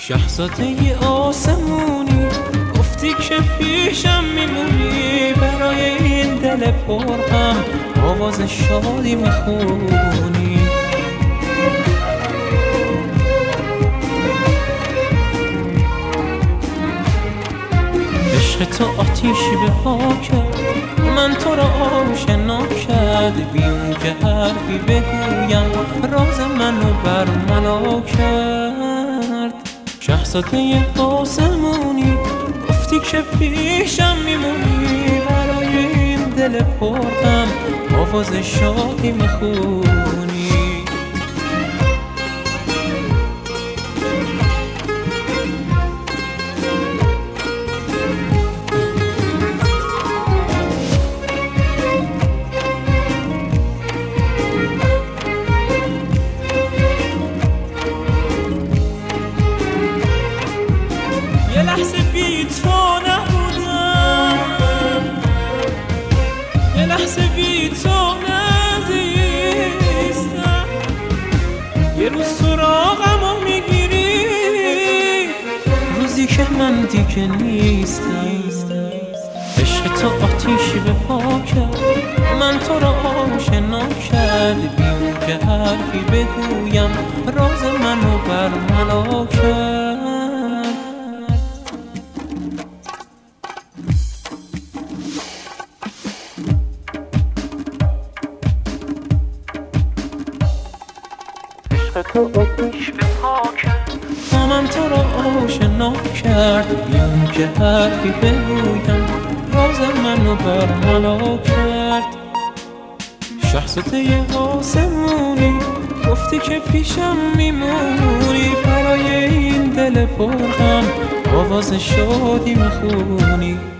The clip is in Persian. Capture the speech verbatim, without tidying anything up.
شاهزاده آسمونی گفتی که پیشم میمونی، برای این دل پرغم آواز شادی میخونی. عشق تو آتیشی به پا کرد، من تو را آشنا کرد، بی اون که حرفی بگویم راز منو برملا کرد. شاهزاده آسمونی گفتی که پیشم میمونی، برای این دل پرغم آواز شادی میخونی. یه لحظه بی تو نبودم، یه لحظه بی تو نزیستم، یه روز سراغمو میگیری، روزی که من دیگه نیستم. عشق تو آتیشی به پا کرد، من تو را آشنا کرد، بی اون که حرفی بگویم راز منو برملا کرد. تو آتیش به پا کرد، من تو را آشنا کرد، بی اون که حرفی بگویم راز منو برملا کرد. شاهزاده آسمونی گفتی که پیشم میمونی، برای این دل پرغم آواز شادی میخونی.